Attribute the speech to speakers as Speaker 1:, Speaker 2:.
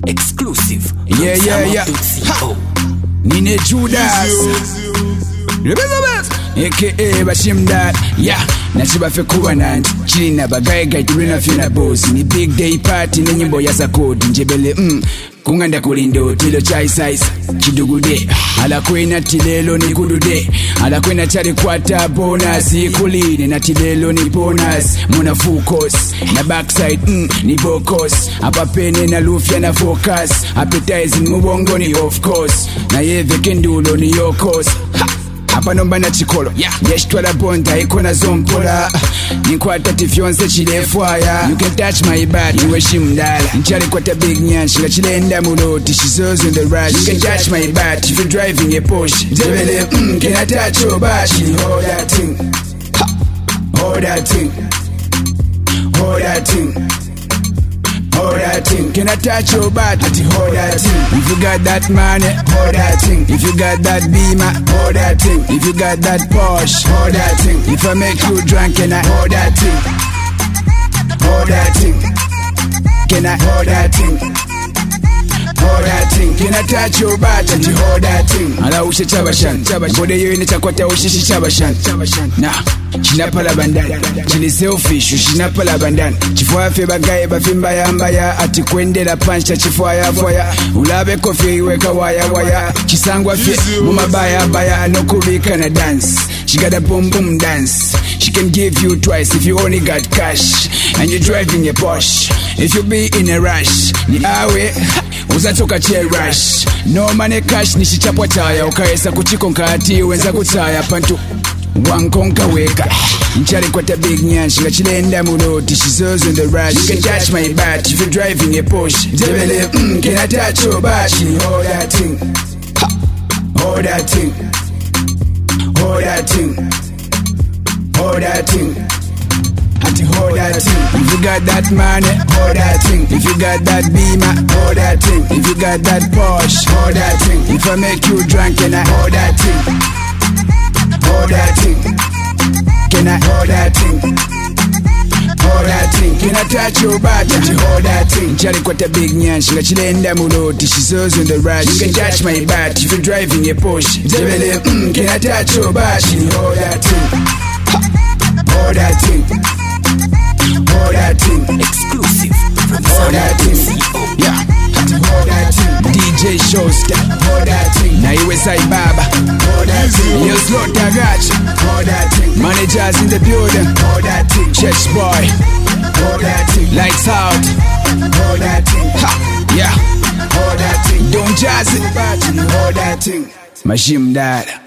Speaker 1: Exclusive.
Speaker 2: Yeah. Nine Judas. AKA Bashimdad. Yeah. Nachibafe kuwa nanti china bagaiga iturina fina boss. Ni big day party na nyimbo ya sakodi njebele kunganda kulindo tilo chai size chidugude ala kwena tilelo ni kudude ala kwena chari kwata bonus ikuline na tilelo ni bonus muna focus na backside ni bokos apa pene na lufya na focus appetizing mubongo ni of course na yeve kendulo ni yokos apa nomba na chikolo yeshtwala bonda ikona zompola ninkwata tifyonse chilefwaya you can touch my body iwe shimdala nchali kwata big nyanshi nga chilenda muloti she's in the rush you can touch my body if you're driving a Porsche jebele can I touch your body hold that thing hold that thing hold that thing hold that thing. Can I touch your body? Hold that thing. If you got that money, hold that thing. If you got that Beamer, hold that thing. If you got that Porsche, hold that thing. If I make you drunk, can I hold that thing? Hold that thing. Can I hold that thing? Hold that thing. Can I touch your body? Hold that thing. Ala ushe chabashan. Bode yo ine chakwata ushishi chabashan. Nah. Chinapala bandan chini selfish chinapala bandan chifwa fe bagaye bafimba yambaya ati kwendela pancha chifwa ya ulabe kofi weka waya chisangwa fe mumabaya baya no kubika na dance she got a boom boom dance she can give you twice if you only got cash and you're driving a Porsche if you be in a rush ni awe uzatoka chair rush no money cash ni shichapwa taya ukaesa kuchiko nkati wenza kutaya pantu wankonka weka nchali kwata big nyanshi nga chilenda muloti she's in the rush you can touch my body if you're driving a Porsche jebele can I touch your body hold that thing hold that thing hold that thing hold that thing hold that thing. If you got that money, hold that thing. If you got that Beamer, hold that thing. If you got that Porsche, hold that thing. If I make you drunk, can I hold that thing? Hold that thing. Can I hold that thing? Hold that thing. Can I touch your body? Hold that thing. Chali kwata big nyanshi nga chilenda muloti she's in the rush you can touch my body if you're driving a Porsche jebele can I touch your body? Hold that thing. Hold that thing. Hold that thing.
Speaker 1: Exclusive.
Speaker 2: Hold that thing. Yeah. Hold that thing. DJ Showstar. Hold that thing. Na iwe sai baba. Hold that thing. Yo slot tagach. Hold that thing. Managers in the building. Hold that thing. Church boy. Hold that thing. Lights out. Hold that thing. Ha. Yeah. Hold that thing. Don't jazz it. Hold that thing. Bashimdad.